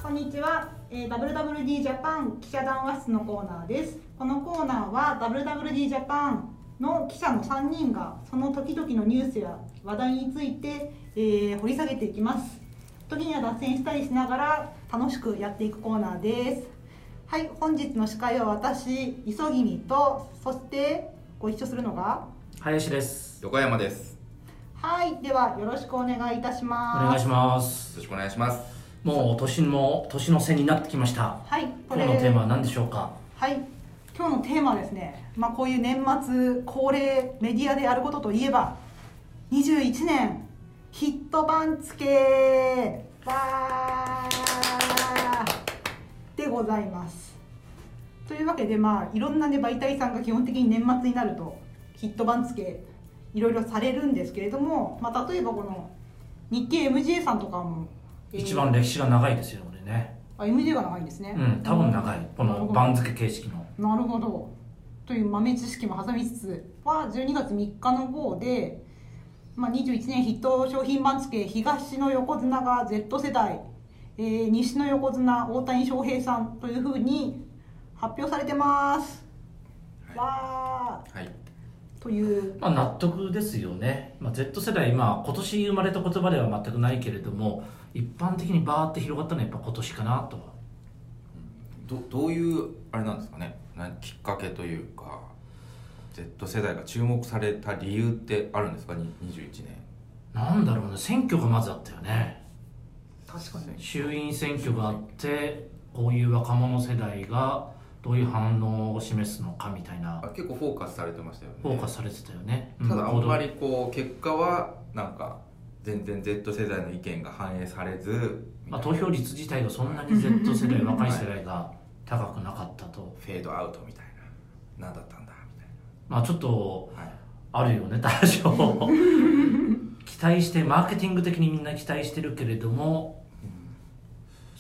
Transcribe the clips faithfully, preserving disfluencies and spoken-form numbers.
こんにちは、えー、ダブリューダブリューディー ジャパン記者談話室のコーナーです。このコーナーは ダブリューダブリューディー ジャパンの記者のさんにんがその時々のニュースや話題について、えー、掘り下げていきます。時には脱線したりしながら楽しくやっていくコーナーです。はい、本日の司会は私、磯君と、そしてご一緒するのが林です。 横山です。 はい、ではよろしくお願いいたします。 お願いします。 よろしくお願いします。 もう年も年の瀬になってきました。 はい、 これ今日のテーマは何でしょうか。 はい、今日のテーマはですね、まあ、こういう年末恒例メディアでやることといえばにじゅういちねんヒット番付わーでございます。というわけで、まあいろんな、ね、媒体さんが基本的に年末になるとヒット番付いろいろされるんですけれども、まあ、例えばこの日経 エムジェー さんとかも、 えー、一番歴史が長いですよね。ねあ エムジェー が長いんですね。 うん、多分長い、この番付形式の。 なるほど。という豆知識も挟みつつはじゅうにがつみっかの号で、まあ、にじゅういちねんヒット商品番付、東の横綱が Z 世代、えー、西の横綱大谷翔平さんというふうに発表されてます。はい、わー、はい、という、 まあ、納得ですよね。まあ、Z 世代、まあ、今年生まれた言葉では全くないけれども、一般的にバーって広がったのはやっぱ今年かなとは。 ど, どういうあれなんですかね、きっかけというか Z 世代が注目された理由ってあるんですか。にじゅういちねんなんだろうね、選挙がまずあったよね。 確かに衆院選挙があって、こういう若者世代がどういう反応を示すのかみたいな。 結構フォーカスされてましたよね。 フォーカスされてたよね。 ただあんまりこう結果はなんか全然 Z 世代の意見が反映されず、 まあ、投票率自体がそんなに Z 世代若い世代が高くなかったと。 フェードアウトみたいな、何だったんだみたいな、 まあちょっとあるよね、多少期待して、マーケティング的にみんな期待してるけれども、うん、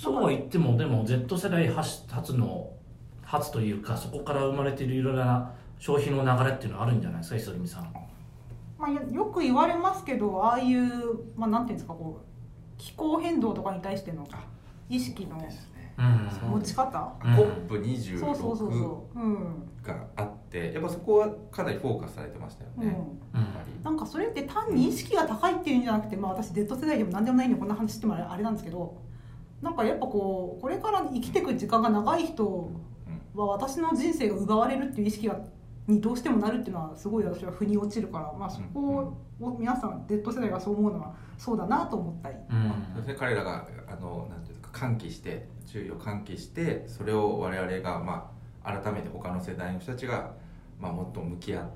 そうは言ってもでも Z 世代初の初というか、そこから生まれているいろいろな消費の流れっていうのはあるんじゃないですか、磯君さん。 まあ、よく言われますけど、ああいう、まあ、なんていうんですか、こう気候変動とかに対しての意識の持ち方、 うん、コップにじゅうろく があって、やっぱそこはかなりフォーカスされてましたよね、うん、 なんかそれって単に意識が高いっていうんじゃなくて、まあ、私 Z 世代でも何でもないんでこんな話してもあれなんですけど、なんかやっぱこうこれから生きていく時間が長い人は私の人生が奪われるっていう意識がにどうしてもなるっていうのはすごい私は腑に落ちるから、まあ、そこを皆さん Z 世代がそう思うのはそうだなと思ったり、 うん、彼らがあのなんていうか喚起して注意を喚起して、それを我々が、まあ、改めて他の世代の人たちが、まあ、もっと向き合って、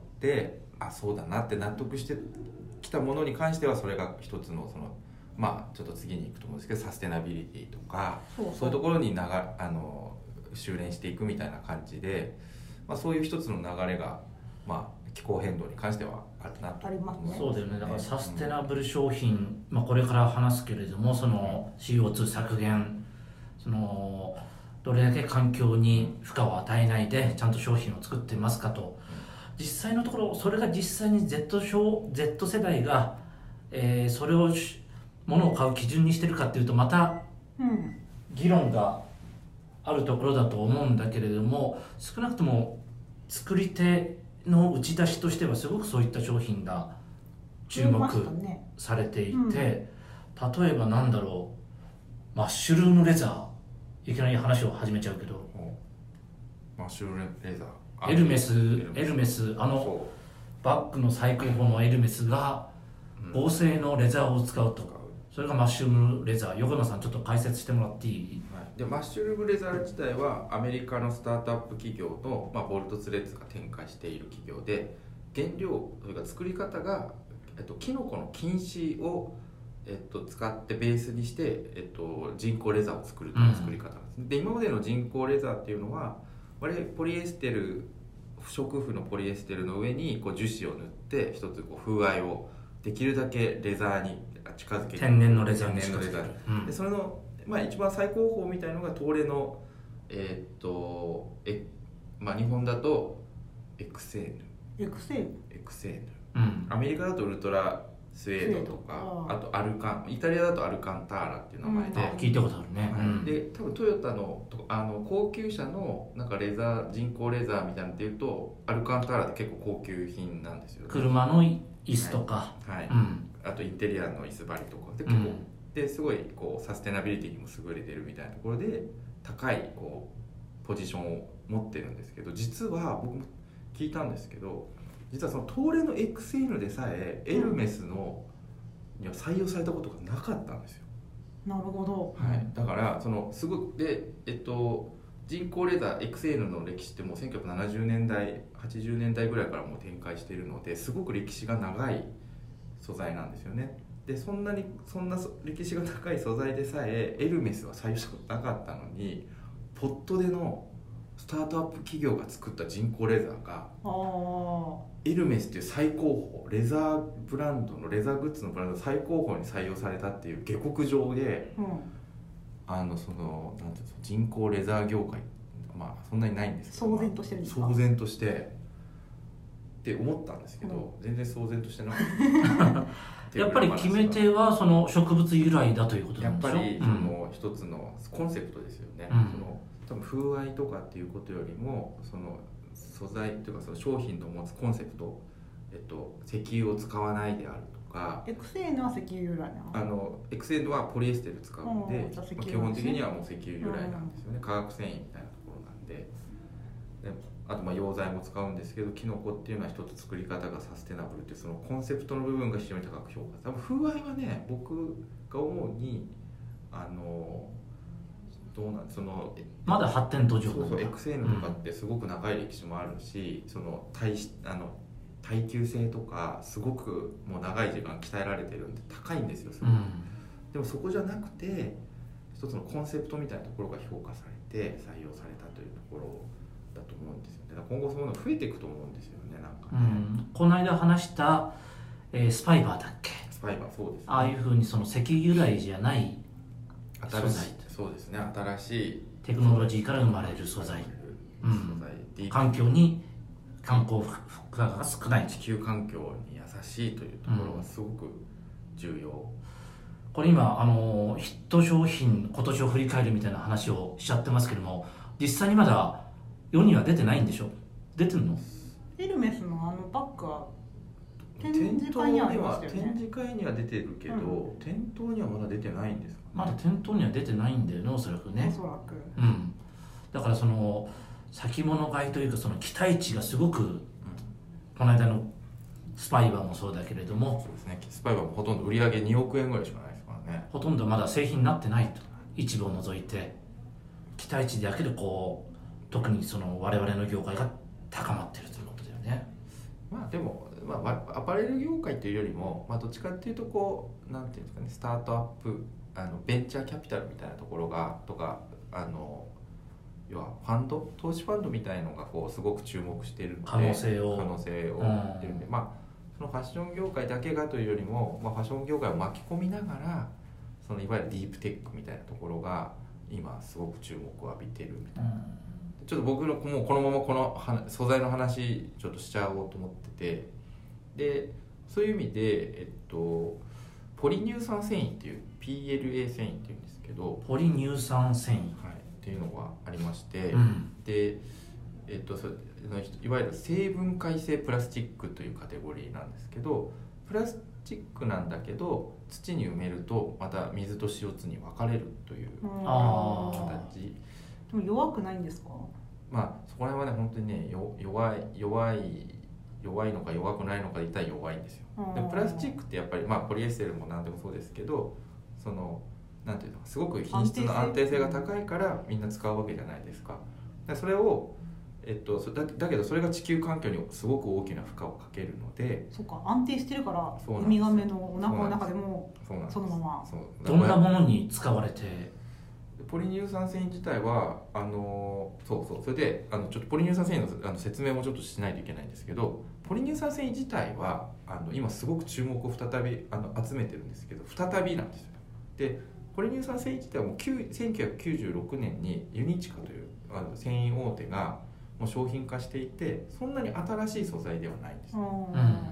あそうだなって納得してきたものに関しては、それが一つのそのまあちょっと次に行くと思うんですけど、サステナビリティとかそうそう、そういうところに長あの修練していくみたいな感じで、まあ、そういう一つの流れが、まあ、気候変動に関してはあるなと。 ありますね。 そうだよね。だからサステナブル商品、うん、まあ、これから話すけれども、その シーオーツー 削減、そのどれだけ環境に負荷を与えないでちゃんと商品を作ってますかと、実際のところそれが実際に Z, 小 Z 世代が、えー、それを物を買う基準にしてるかっていうとまた議論があるところだと思うんだけれども、少なくとも作り手の打ち出しとしてはすごくそういった商品が注目されていて、ね、うん、例えばなんだろう、マッシュルームレザー、いきなり話を始めちゃうけど、 マッシュルームレザー、 エルメスエルメスあのバッグの最高峰のエルメスが合成のレザーを使うと、それがマッシュルームレザー。横山さんちょっと解説してもらっていい？ でマッシュルームレザー自体はアメリカのスタートアップ企業の、まあ、ボルトツレッツが展開している企業で、原料というか作り方が、えっと、キノコの菌糸を、えっと、使ってベースにして、えっと、人工レザーを作るという作り方なんです、うん、で今までの人工レザーっていうのは我々ポリエステル、不織布のポリエステルの上にこう樹脂を塗って一つこう風合いをできるだけレザーに近づける、 天然のレザーに近づける、うん、でそれのまあ、一番最高峰みたいのが東レの、えーっとえまあ、日本だとエクセーヌエクセーヌエクセーヌ、 うん、 アメリカだとウルトラスウェードとか、あとアルカン、イタリアだとアルカンターラっていう名前で、 あ聞いたことあるね、 はいうん、 で多分トヨタのあの高級車のなんかレザー人工レザーみたいなのっていうとアルカンターラって結構高級品なんですよね。 車の椅子とか、 はい、はいうん、 あとインテリアの椅子張りとかで結構、うん、ですごいこうサステナビリティにも優れてるみたいなところで高いこうポジションを持ってるんですけど、実は僕も聞いたんですけど、実はその東レの エックスエヌ でさえエルメスのには採用されたことがなかったんですよ。 なるほど、 はい、だからそのすごくで、えっと、人工レザー エックスエヌ の歴史ってもうせんきゅうひゃくななじゅうねんだいはちじゅうねんだいぐらいからもう展開しているので、すごく歴史が長い素材なんですよね。でそんなにそんな歴史が高い素材でさえエルメスは採用したことなかったのに、ポットでのスタートアップ企業が作った人工レザーがエルメスっていう最高峰レザーブランドのレザーグッズのブランドの最高峰に採用されたっていう下克上で、うん、あのそのなんていうの人工レザー業界、まあそんなにないんですけど、 騒然としてるんですか。 騒然としてって思ったんですけど、うん、全然騒然としてなかったやっぱり決め手はその植物由来だということなんでしょ。 やっぱりその一つのコンセプトですよね、うん、その多分風合いとかっていうことよりもその素材というかその商品の持つコンセプト、えっと、石油を使わないであるとか。 エックスエヌ は石油由来なの？ あの エックスエヌ はポリエステル使うので、まあ、基本的にはもう石油由来なんですよね、うん、化学繊維みたいなところなんで、であとまあ溶剤も使うんですけど、キノコっていうのは一つ作り方がサステナブルっていうそのコンセプトの部分が非常に高く評価。多分風合いはね、僕が思うにあのどうなんそのまだ発展途上。 そうそう エックスエヌ とかってすごく長い歴史もあるし、うん、その耐あの耐久性とかすごくもう長い時間鍛えられてるんで高いんですよすごく、うん、でもそこじゃなくて一つのコンセプトみたいなところが評価されて採用されたというところだと思うんですよね。だから今後そういうの増えていくと思うんですよね。なんかね、 うん、この間話した、えー、スパイバーだっけ。 スパイバー、そうですね。 ああいうふうにその石油由来じゃない素材、 そうですね、新しいテクノロジーから生まれる素材、うん、環境に環境負荷が少ない、 地球環境に優しいというところがすごく重要、うん、 これ今あのヒット商品今年を振り返るみたいな話をしちゃってますけども、実際にまだ世には出てないんでしょ。出てるの？ エルメスのあのバッグは展示会には展示会には出てるけど、うん、店頭にはまだ出てないんですかね。 まだ店頭には出てないんだよね、おそらくね。 おそらく、 うん、だからその先物買いというかその期待値がすごく、うん、この間のスパイバーもそうだけれども、 そうですね、スパイバーもほとんど売り上げにおくえんぐらいしかないですからね。 ほとんどまだ製品になってないと、一部を除いて期待値だけでこう特にその我々の業界が高まっているということだよね。 まあでも、まあ、アパレル業界というよりも、まあ、どっちかっていうとこうなんていうんですかね、スタートアップあのベンチャーキャピタルみたいなところがとかあの要はファンド投資ファンドみたいのがこうすごく注目しているので可能性を可能性を言ってるんで、まあそのファッション業界だけがというよりも、まあ、ファッション業界を巻き込みながらそのいわゆるディープテックみたいなところが今すごく注目を浴びてるみたいな、うん、ちょっと僕のもうこのままこの素材の話ちょっとしちゃおうと思ってて、でそういう意味で、えっと、ポリ乳酸繊維っていう ピーエルエー 繊維っていうんですけど、 ポリ乳酸繊維、 はい、っていうのがありまして、 うん、 で、えっと、そいわゆる成分解性プラスチックというカテゴリーなんですけど、プラスチックなんだけど土に埋めるとまた水と シーオーツー に分かれるという形。 でも弱くないんですか？ まあそこら辺はね本当にね弱い弱い弱いのか弱くないのかで言ったら弱いんですよ。でプラスチックってやっぱりまあポリエステルも何でもそうですけど、そのなんていうのすごく品質の安定性が高いからみんな使うわけじゃないですか。でそれをえっと、だ, だけどそれが地球環境にすごく大きな負荷をかけるので、 そうか安定してるからウミガメのお腹の中でもそのままどんなものに使われて、 ポリ乳酸繊維自体はあのそうそうそれであのちょっとポリ乳酸繊維 の, あの説明もちょっとしないといけないんですけど、ポリ乳酸繊維自体はあの今すごく注目を再びあの集めてるんですけど再びなんですよ。でポリ乳酸繊維自体はもうせんきゅうひゃくきゅうじゅうろくねんにユニチカというあの繊維大手がもう商品化していて、そんなに新しい素材ではないんです、うん、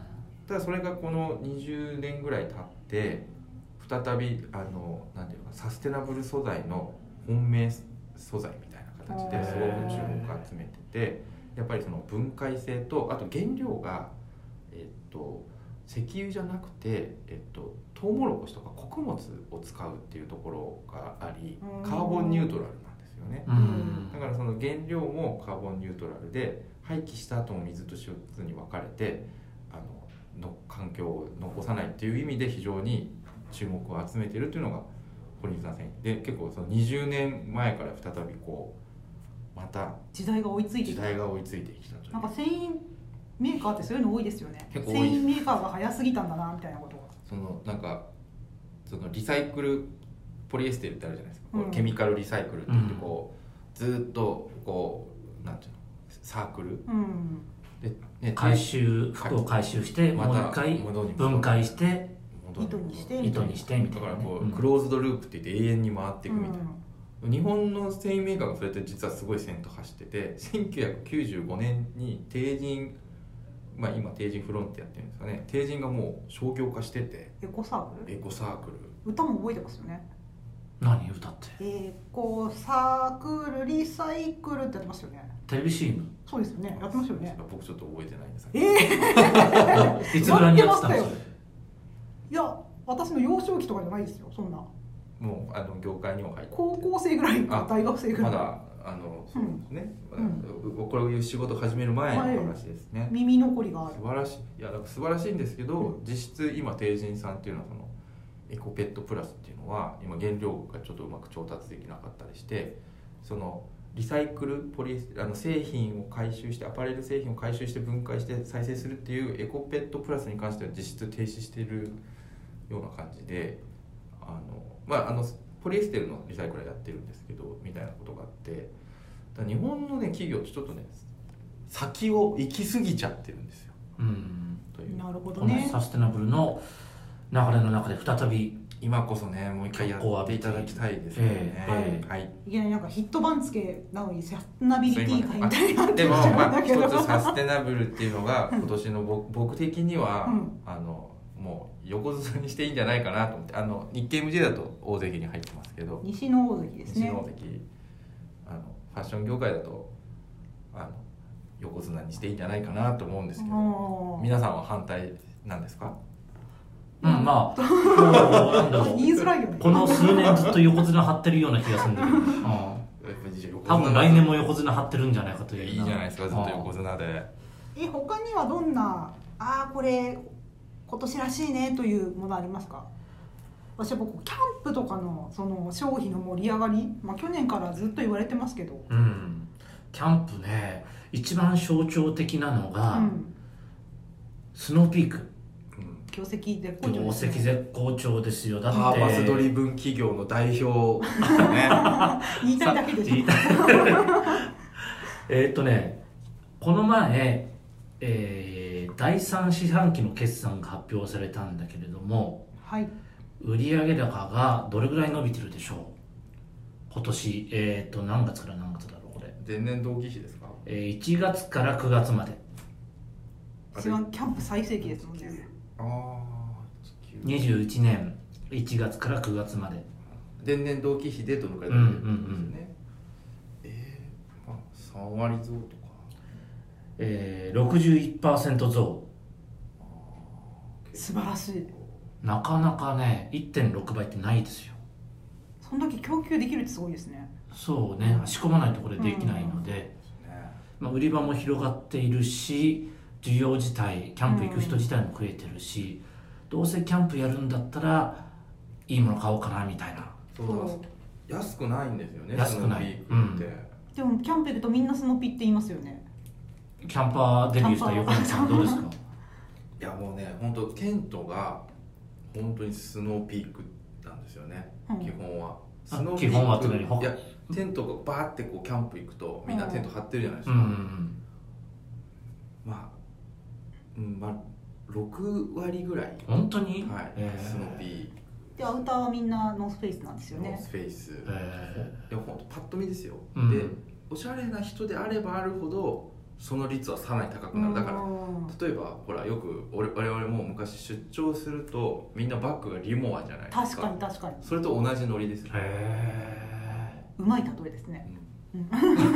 ただそれがこのにじゅうねんぐらい経って再びあのなんていうかサステナブル素材の本命素材みたいな形ですごく注目を集めてて、やっぱりその分解性とあと原料が、えっと、石油じゃなくて、えっと、トウモロコシとか穀物を使うっていうところがありカーボンニュートラルなんですよね。だからその原料もカーボンニュートラルで廃棄した後も水と シーオーツー に分かれてあのの環境を残さないっていう意味で非常に注目を集めているというのがポリ水産繊維で、結構そのにじゅうねんまえから再びこうまた時代が追いついてきた。 時代が追いついてきたという。 なんか繊維メーカーってそういうの多いですよね。 結構多い繊維メーカーが早すぎたんだなみたいなことが。 そのなんかそのリサイクルポリエステルってあるじゃないですか、 うん、 こうケミカルリサイクルって言ってこう、うん、ずっとこうなんていうのサークル、 うんでね、 回収服を回収してもう一回分解して糸にして糸にしてみたいな、ね、 だからこう、うん、クローズドループって言って永遠に回っていくみたいな、うん、日本の繊維メーカーがそれって実はすごい先頭走っててせんきゅうひゃくきゅうじゅうごねんに帝人、まあ、今帝人フロンってやってるんですかね、帝人がもう商業化しててエコサークルエコサークル歌も覚えてますよね。 何歌ってエコサークルリサイクルってやってますよね。 テレビ シーエムそうですよね、やってますよね。 僕ちょっと覚えてないんですけどえー、いつぐらいにやってたんですか。 いや私の幼少期とかじゃないですよ、そんな。 もうあの業界にも入って高校生ぐらいか大学生ぐらいまだあのそうですね、 うん、 これをいう仕事を始める前の話ですね、 耳残りがある。 素晴らしい。いやだから素晴らしいんですけど、うん、実質今帝人さんっていうのはそのエコペットプラスっていうのは今原料がちょっとうまく調達できなかったりして、そのリサイクルポリエスあの製品を回収してアパレル製品を回収して分解して再生するっていうエコペットプラスに関しては実質停止しているような感じで、あのまああのポリエステルのリサイクルはやってるんですけどみたいなことがあって、だ日本のね企業ってちょっとね先を行き過ぎちゃってるんですよ。 うんというなるほどね。 このサステナブルの流れの中で再び今こそねもう一回やっていただきたいですよね。 えーはい、はい、いきなりなんかヒット番付なのにサステナビリティ会みたいになってるじゃん。 まあ一つサステナブルっていうのが今年の僕僕的には、うん、あのもう横綱にしていいんじゃないかなと思って、あの日経 エムジェー だと大関に入ってますけど、 西の大関ですね。 西の大関、あのファッション業界だとあの横綱にしていいんじゃないかなと思うんですけど、皆さんは反対なんですか？ うん、まあ、もうなんだろう、 言いづらいよね。 この数年ずっと横綱張ってるような気がするんだけど、うん、多分来年も横綱張ってるんじゃないかという。 いいじゃないですか、ずっと横綱で。 え、他にはどんな、ああこれ今年らしいねというものありますか？私は僕キャンプとかのその消費の盛り上がり、まあ去年からずっと言われてますけど。 うん、キャンプね、一番象徴的なのが、うん、スノーピーク。 業績絶好調ですね。 業績絶好調ですよ。だってパーパスドリブン企業の代表ね。 言いたいだけでしょ。 えっとね、この前、えー、だいさん四半期の決算が発表されたんだけれども、 はい、 売上高がどれぐらい伸びてるでしょう。今年、えっと何月から何月だろうこれ。 前年同期比ですか？ えー、いちがつからくがつまで。 一番キャンプ最盛期ですもんね。 にじゅういちねんいちがつからくがつまで前年同期比でどのくらい伸びてるんですよね。えー、まあさんわり増とか、 えー、ろくじゅういちパーセント 増。 素晴らしい。 なかなかね いってんろくばいってないですよ。 そんだけ供給できるってすごいですね。 そうね、仕込まないとこれできないので、うん、まあ、売り場も広がっているし需要自体キャンプ行く人自体も増えてるし、うん、どうせキャンプやるんだったらいいもの買おうかなみたいな。 そう安くないんですよね。 安くない、 うん、でもキャンプ行くとみんなスノピって言いますよね。 キャンパーデビューした横山さんどうですか？ いやもうね本当テントが本当にスノーピークなんですよね、うん、基本はスノーピーク。 基本はつまりいやテントがバーってこうキャンプ行くとみんなテント張ってるじゃないですか、 うんうんうん、 まあ、うん、まあろくわりぐらい本当に、 はい、えー、スノーピーでアウターはみんなノースフェイスなんですよね。 ノースフェイス、 えー、いや本当パッと見ですよ、 うん、 でおしゃれな人であればあるほどその率はさらに高くなる。だから例えばほらよく俺我々も昔出張するとみんなバッグがリモアじゃないですか。 確かに確かに。 それと同じノリですね。 へうまい例えですね、 うんうん、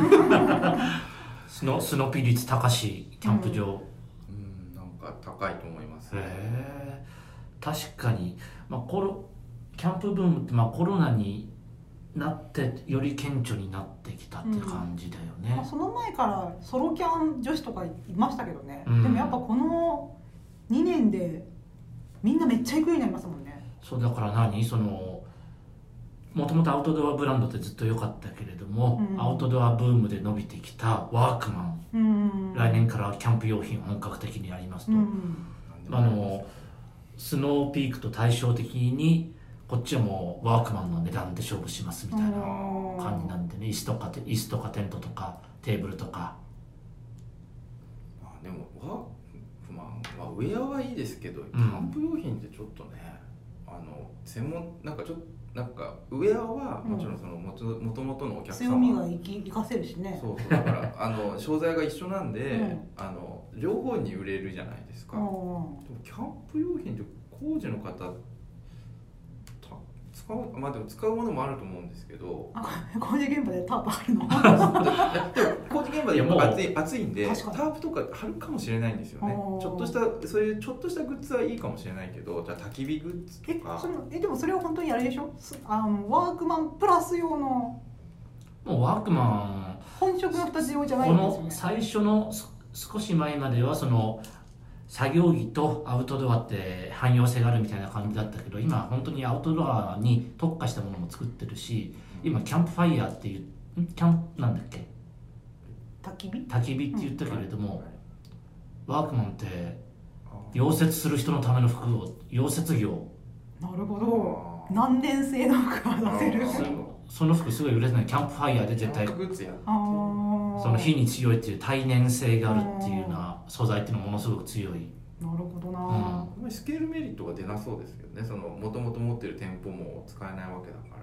スノスノピ率高しキャンプ場、 うん、なんか高いと思います、ね。 へえ確かに、まあ、コロキャンプブームって、まあ、コロナになってより顕著になってきたって感じだよね、 まあ、その前からソロキャン女子とかいましたけどね、 うん、 でもやっぱこのにねんでみんなめっちゃ行くようになりますもんね。 そうだから何そのもともとアウトドアブランドってずっと良かったけれども、うん、アウトドアブームで伸びてきたワークマン、うん、来年からキャンプ用品を本格的にやりますと、うん、あのスノーピークと対照的にこっちはもうワークマンの値段で勝負しますみたいな感じなんでね、椅子とか椅子とかテントとかテーブルとか。 まあでもワークマン、まあ、ウェアはいいですけど、キャンプ用品ってちょっとね、あの専門なんかちょっとなんかウェアはもちろんそのもともとのお客様強みが生き生かせるしね。 そうそうだからあの商材が一緒なんで、うん、あの両方に売れるじゃないですか。でもキャンプ用品って工事の方使う、まあでも使うものもあると思うんですけど、 工事現場でタープ張るのでも工事現場でも暑い暑いんでタープとか貼るかもしれないんですよね。ちょっとしたそういうちょっとしたグッズはいいかもしれないけど、じゃあ焚き火グッズとかえそのえでもそれは本当にあれでしょ、あのワークマンプラス用のもうワークマン本職の人たち用じゃないんですよね。 この最初の少し前まではその作業着とアウトドアって汎用性があるみたいな感じだったけど、今本当にアウトドアに特化したものも作ってるし、今キャンプファイヤーっていうキャンプなんだっけ焚き火焚き火って言ったけれども、うん、ワークマンって溶接する人のための服を溶接業。 なるほど、何年生の服が出せるその服すごい売れてない。キャンプファイヤーで絶対その火に強いっていう耐燃性があるっていうような素材っていうのはものすごく強い。 なるほどな、 うん、スケールメリットが出なそうですけどね。そのもともと持ってる店舗も使えないわけだから。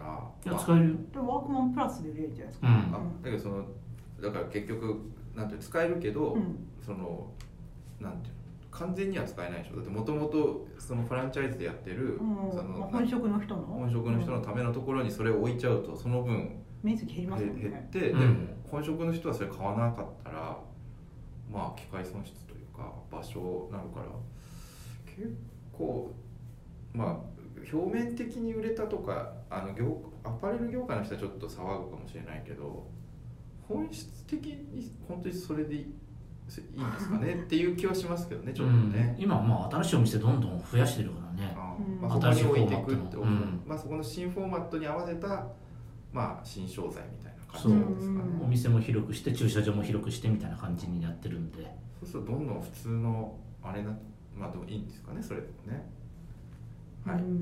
いや使えるよ。 でワークマンプラスで売れるんじゃないですか、 うん、 あだけどそのだから結局なんていう使えるけど、うん、そのなんていうの完全には使えないでしょ。だってもともとそのフランチャイズでやってる、 うん、 その本職の人の本職の人のためのところにそれを置いちゃうとその分面積減りますもんね。 減って、うん、でも本職の人はそれ買わなかったらまあ機械損失というか場所なのから結構まあ表面的に売れたとかあの業アパレル業界の人はちょっと騒ぐかもしれないけど、本質的に本当にそれでいいいいんですかねっていう気はしますけどね、ちょっとね、 うん、今はまあ新しいお店どんどん増やしてるからね。 あ、まあ、そこに置いていくって、うん、まあ、そこの新フォーマットに合わせた、まあ、新商材みたいな感じなんですかね。 お店も広くして駐車場も広くしてみたいな感じになってるんで、 そうするとどんどん普通のあれな、まあでもいいんですかね、それでもね。はい、うん、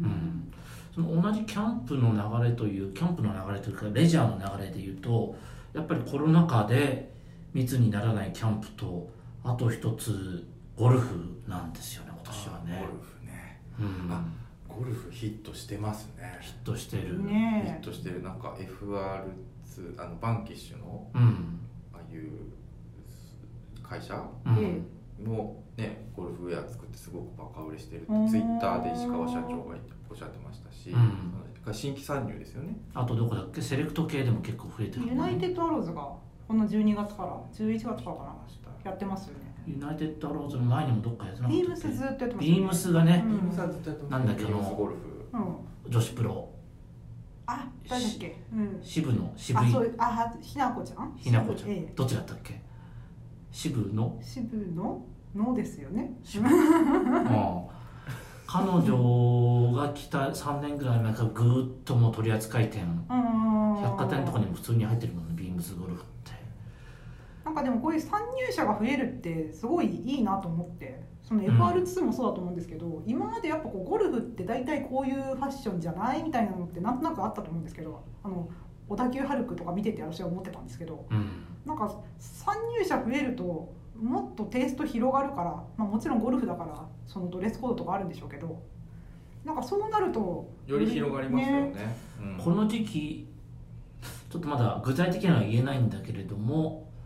その同じキャンプの流れというキャンプの流れというかレジャーの流れでいうと、やっぱりコロナ禍で密にならないキャンプと、あと一つゴルフなんですよね、今年はね。 ゴルフね、 うん、 あゴルフヒットしてますね。 ヒットしてる、 ね、 ヒットしてる。なんか エフアールツー あのバンキッシュの、 うん、 ああいう会社、 うんもね、ゴルフウェア作ってすごくバカ売れしてるってツイッターで石川社長がおっしゃってましたし、うん、新規参入ですよね。 あとどこだっけ、セレクト系でも結構増えてる、ね、 ユナイテッドアローズがこのじゅうにがつからじゅういちがつからかなやってますよね。 ユナイテッドアローズの前にもどっかやってなかったっけ。 ビームスずっとやってますね。 ビームスがね、 ビームスはずっとやってます。 なんだっけ、 ビームスゴルフ、 うん、 女子プロ、 あ、誰だっけ、うん、 渋野、渋井、 あ、そうあ、ひなこちゃん、 ひなこちゃん、 ええ、 どっちだったっけ、渋野、 渋野のですよね。 渋野、あ彼女が来たさんねんぐらい前からぐーっともう取り扱い店、百貨店とかにも普通に入ってるもんね、ビームスゴルフって。 なんかでもこういう参入者が増えるってすごいいいなと思って、その エフアールツー もそうだと思うんですけど、うん、今までやっぱこうゴルフって大体こういうファッションじゃないみたいなのってなんとなくあったと思うんですけど、あの小田急ハルクとか見てて私は思ってたんですけど、 うん、 なんか参入者増えるともっとテイスト広がるから、まあ、もちろんゴルフだからそのドレスコードとかあるんでしょうけど、なんかそうなるとより広がりますよね、ね、 うん、この時期ちょっとまだ具体的には言えないんだけれども、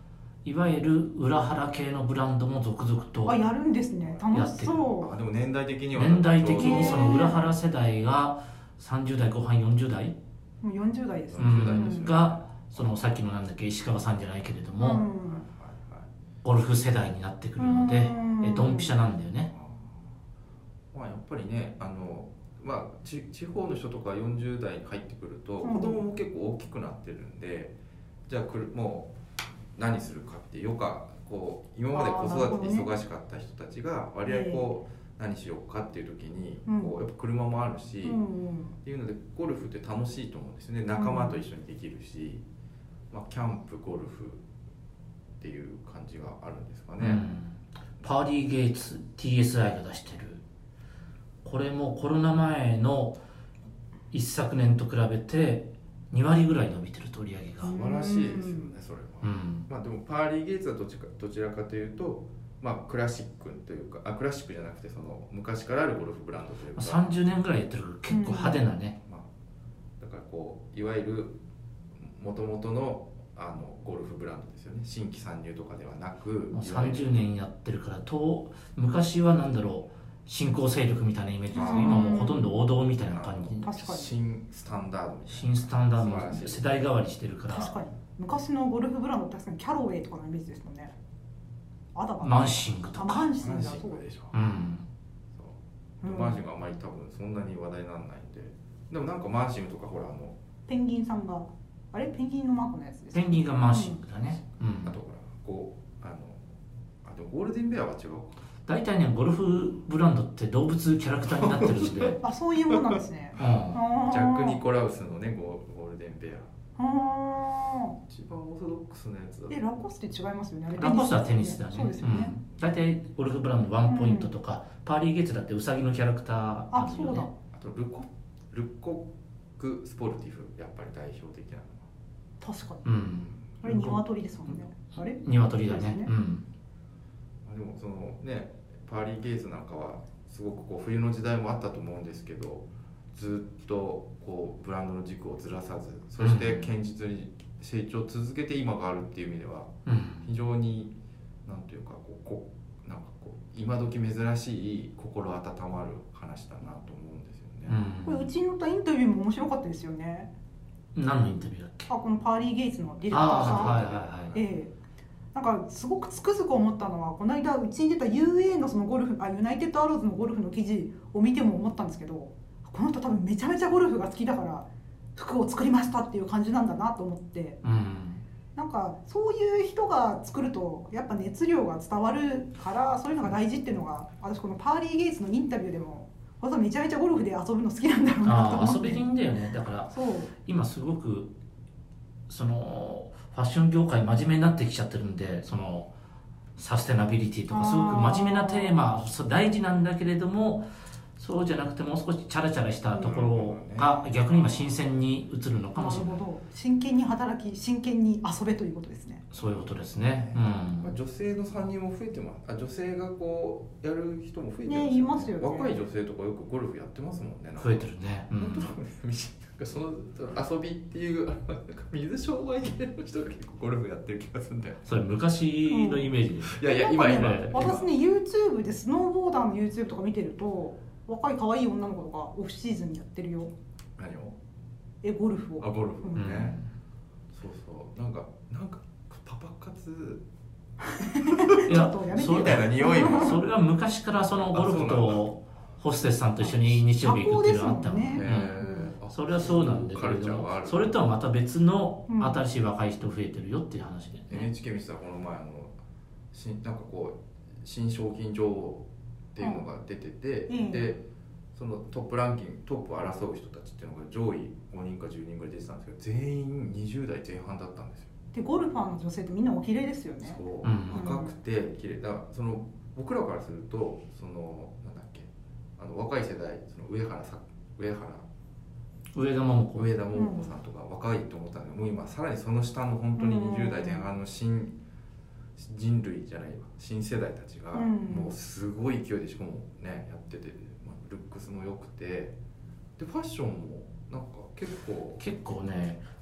いわゆる裏腹系のブランドも続々とあ、やるんですね。楽しそあでも年代的には年代的にちょうどその裏腹世代がさんじゅう代後半よんじゅう代、 う。もうよんじゅう代ですね。 うんよんじゅう代ですねがそのさっきのなんだっけ石川さんじゃないけれども、 うんはいはいゴルフ世代になってくるので、 うんえドンピシャなんだよね。 まあ、やっぱりねあの、まあ、ち地方の人とかよんじゅう代に入ってくると、 うん子供も結構大きくなってるんでじゃあくるもう何するかっていうかこう今まで子育てで忙しかった人たちが割合こう、何しようかっていう時に、 うんこうやっぱ車もあるし、 うんうんっていうのでゴルフって楽しいと思うんですよね。仲間と一緒にできるし、まあ、キャンプゴルフっていう感じがあるんですかね、 うんパーリーゲイツ ティーエスアイ が出してるこれもコロナ前の一昨年と比べてに割ぐらい伸びてると売り上げが、 素晴らしいですよねそれは、 うんまあ、でもパーリー・ゲイツはどっちかどちらかというと、まあ、クラシックというかあクラシックじゃなくてその昔からあるゴルフブランドというか、 さんじゅうねんぐらいやってる結構派手なね、 まあ、だからこういわゆるもともとのあのゴルフブランドですよね。新規参入とかではなくもうさんじゅうねんやってるからと昔はなんだろう新興勢力みたいなイメージですけどうん今もうほとんど王道みたいな感じ確かに新スタンダードみたいな新スタンダード素晴らしいの世代代わりしてるから確かに昔のゴルフブランドって確かにキャロウェイとかのイメージですもんね。アダバマンシングとあかマンシングだマンシンそうグでしょ、 うんそううんマンシングあんまり多分そんなに話題にならないんででもなんかマンシングとかほらあのペンギンさんがあれペンギンのマークのやつですペンギンがマンシングだね、うんあとほらこうあのあでもゴールデンベアは違うか大体ねゴルフブランドって動物キャラクターになってるんで、 あ、そういうものなんですね。 うん、 あージャック・ニコラウスのねゴーゴールデンベアあ一番オーソドックスなやつだーえ、ラコステ違いますよね。あれラコステはテニスだねそうですよね。 うん、大体ゴルフブランドワンポイントとか、パーリーゲイツだってウサギのキャラクターあ、 あるよねそうだ。 あとルコルコクスポルティフやっぱり代表的なのは確かに。 うんあれ鶏ですもんね。あれ？ 鶏だねそうですねうんまあでもそのねパーリー・ゲイツなんかはすごくこう冬の時代もあったと思うんですけどずっとこうブランドの軸をずらさずそして堅実に成長を続けて今があるっていう意味ではうん非常になんていうかこうこうなんかこう今時珍しい心温まる話だなと思うんですよね、 これうちに載ったインタビューも面白かったですよね。 何のインタビューだっけあ、このパーリー・ゲイツのディレクターさん。 ああはいはいはいええなんかすごくつくづく思ったのはこの間うちに出た ユーエー のそのゴルフあユナイテッドアローズのゴルフの記事を見ても思ったんですけどこの人多分めちゃめちゃゴルフが好きだから服を作りましたっていう感じなんだなと思ってうんなんかそういう人が作るとやっぱ熱量が伝わるからそういうのが大事っていうのが私このパーリー・ゲイツのインタビューでも本当めちゃめちゃゴルフで遊ぶの好きなんだろうなとああ思って遊び人だよねだからそう今すごくそのファッション業界真面目になってきちゃってるんでそのサステナビリティとかすごく真面目なテーマそう大事なんだけれどもそうじゃなくてもう少しチャラチャラしたところが逆に今新鮮に映るのかもしれないなるほど真剣に働き真剣に遊べということですねそういうことですねうんまあ、女性の参入も増えてますあ女性がこうやる人も増えてますねいますよね若い女性とかよくゴルフやってますもんねなんか増えてるねうなんとんなくねなんかその遊びっていうなんか水商売系の人が結構ゴルフやってる気がするんだよそれ昔のイメージですいやいや今なんか今ね私ね YouTube でスノーボーダーの YouTube とか見てると若い可愛い女の子とかオフシーズンにやってるよ何をえゴルフをあゴルフうんね、そうそうなんかなんかパパ活いちょっとやめてそれみたいな匂いもそれは昔からそのゴルフあそうなんだとホステスさんと一緒に日曜日行くっていうのがあったもん社交ですもんねうんそれはそうなんだけカれどもルチャーがあるそれとはまた別のうん新しい若い人増えてるよっていう話で、ねエヌエイチケー 見てたらこの前あのしなんかこう新賞金女王っていうのが出てて、 うんでそのトップランキングトップを争う人たちっていうのが上位ごにんかじゅうにんぐらい出てたんですけど全員にじゅう代前半だったんですよでゴルファーの女性ってみんなお綺麗ですよねそう、 うん若くて綺麗だからその僕らからするとそのなんだっけあの若い世代その上原さ上原上田桃子上田桃子さんとか若いと思ったんだけど、もう今さらにその下の本当ににじゅう代前半の新人類じゃないわ新世代たちがうんもうすごい勢いでしかもねやってて、まあ、ルックスも良くてでファッションもなんか結構結構ね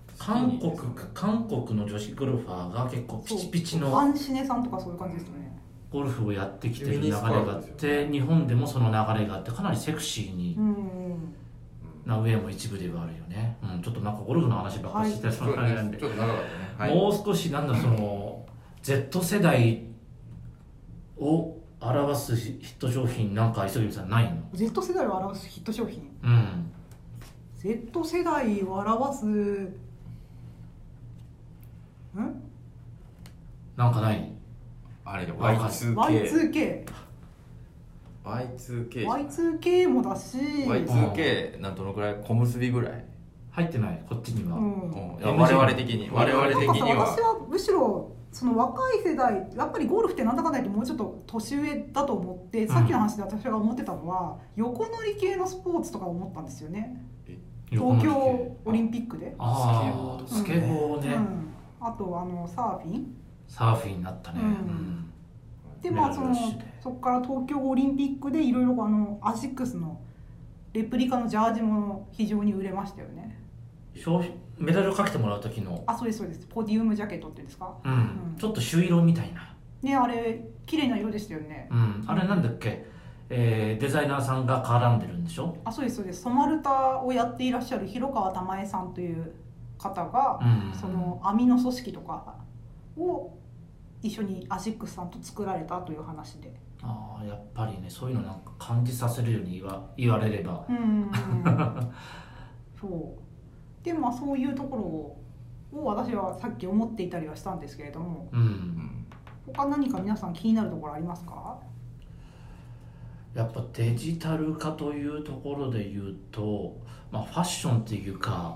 韓国スキーにですね韓国の女子ゴルファーが結構ピチピチのアンシネさんとかそういう感じですよね。 ゴルフをやってきてる流れがあミニスカっートですよて、日本でもその流れがあってかなりセクシーにうんうんな上も一部ではあるよね、うん、ちょっとなんかゴルフの話ばっかりしてそうたのなんで、 ねちょっと長かったね、はい、 もう少しなんだその Z 世代を表すヒット商品なんか磯君さんないの？ Z 世代を表すヒット商品、 うん Z 世代を表すんなんかないあれでわかるワイツーケーワイツーケーワイツーケーワイツーケー もだし、 ワイツーケー なんどのくらい小結びぐらい、 入ってないこっちには、 うんうんいや我々的に我々的になんかさ私ははむしろその若い世代やっぱりゴルフってなんだかんだ言ってもうちょっと年上だと思って、さっきの話で私が思ってたのは横乗り系のスポーツとか思ったんですよね。東京オリンピックで、 ああスケボーね、 うん、あとあのサーフィンサーフィンになったね、 うんうんで、まあその珍しいねそこから東京オリンピックでいろいろあのアシックスのレプリカのジャージも非常に売れましたよね。 商品メダルかけてもらう時の、 あ、そうですそうです。ポディウムジャケットっていうんですか。 うんうんちょっと朱色みたいな、 ね、あれ綺麗な色でしたよね。 うん、あれなんだっけ、えーデザイナーさんが絡んでるんでしょ？ あ、そうですそうです。ソマルタをやっていらっしゃる広川玉江さんという方が、 うんその網の組織とかを一緒にアシックスさんと作られたという話で。 ああやっぱりねそういうのなんか感じさせるように言わ言われれば、 うんうんうんそうで、まあそういうところをを私はさっき思っていたりはしたんですけれども、 う、 うんん他何か皆さん気になるところありますか？ やっぱデジタル化というところで言うと、まあ、ファッションっていうか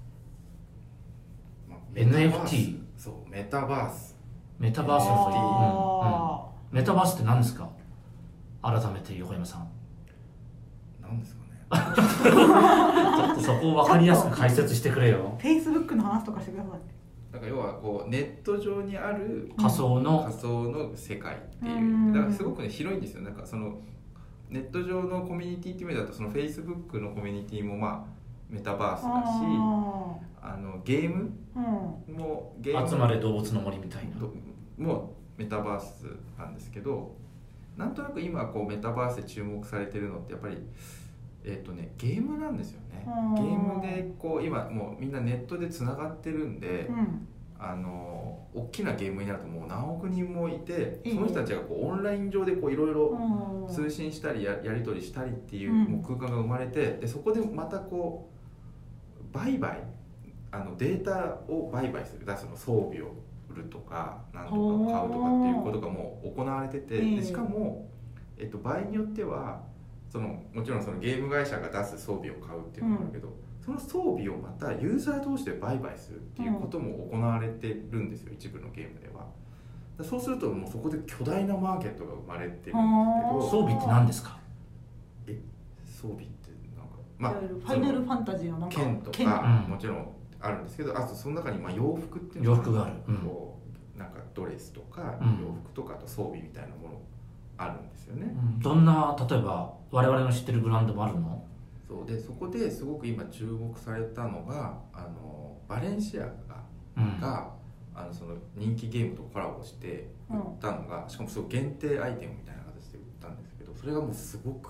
まあエヌエフティーメタバースそうメタバースメタバースのこと、 あうんうん、メタバースって何ですか？改めて横山さんなんですかねちょっとそこを分かりやすく解説してくれよ。 フェイスブックの話とかしてください。 なんか要はこうネット上にある仮想の、 仮想の世界っていううんだからすごくね広いんですよ。なんかそのネット上のコミュニティっていう意味だとその Facebook のコミュニティもまあメタバースだしああのゲームーうんもゲーム集まれ動物の森みたいな、 どもうメタバースなんですけど、なんとなく今こうメタバースで注目されてるのってやっぱりえっとねゲームなんですよね。 うんゲームでこう今もうみんなネットでつながってるんで、 うんあの大きなゲームになるともう何億人もいて、 うんその人たちがこうオンライン上でこういろいろうん通信したりややり取りしたりっていう,、 うんもう空間が生まれて、でそこでまたこう売買あのデータを売買する、だからその装備を売るとかなんとか買うとかっていうことがもう行われてて、 うんでしかも、えっと、場合によってはそのもちろんそのゲーム会社が出す装備を買うっていうのもあるけど、その装備をまたユーザー同士で売買するっていうことも行われてるんですよ、一部のゲームでは。だそうするともうそこで巨大なマーケットが生まれてるんですけど、 装装備って何ですか？ え装備ってなんかまあいわゆるファイナルファンタジーのなんか剣と剣かうんもちろんあるんですけど、あとその中にまあ洋服っていう洋服がある、うんこうなんかドレスとかうん洋服とかあと装備みたいなものあるんですよね。 うん、どんな例えば我々の知ってるブランドもあるの？ そうでそこですごく今注目されたのがあのバレンシアガうんが、あのその人気ゲームとコラボして売ったのが、しかもすごい限定アイテムみたいな形で売ったんですけど、それがもうすごく